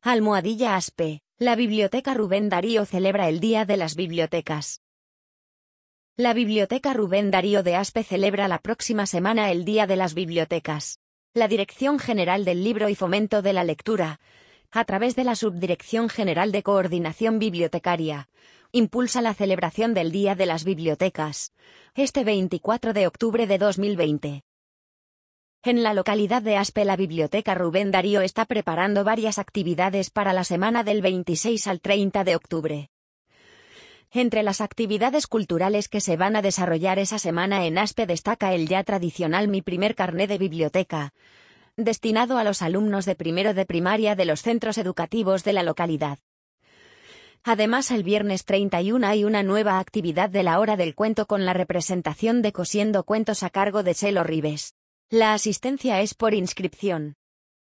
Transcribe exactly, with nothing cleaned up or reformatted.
Almohadilla Aspe, la Biblioteca Rubén Darío celebra el Día de las Bibliotecas. La Biblioteca Rubén Darío de Aspe celebra la próxima semana el Día de las Bibliotecas. La Dirección General del Libro y Fomento de la Lectura, a través de la Subdirección General de Coordinación Bibliotecaria, impulsa la celebración del Día de las Bibliotecas, este veinticuatro de octubre de dos mil veinte. En la localidad de Aspe, la Biblioteca Rubén Darío está preparando varias actividades para la semana del veintiséis al treinta de octubre. Entre las actividades culturales que se van a desarrollar esa semana en Aspe destaca el ya tradicional Mi Primer Carné de Biblioteca, destinado a los alumnos de primero de primaria de los centros educativos de la localidad. Además, el viernes treinta y uno hay una nueva actividad de la Hora del Cuento con la representación de Cosiendo Cuentos a cargo de Chelo Ribes. La asistencia es por inscripción.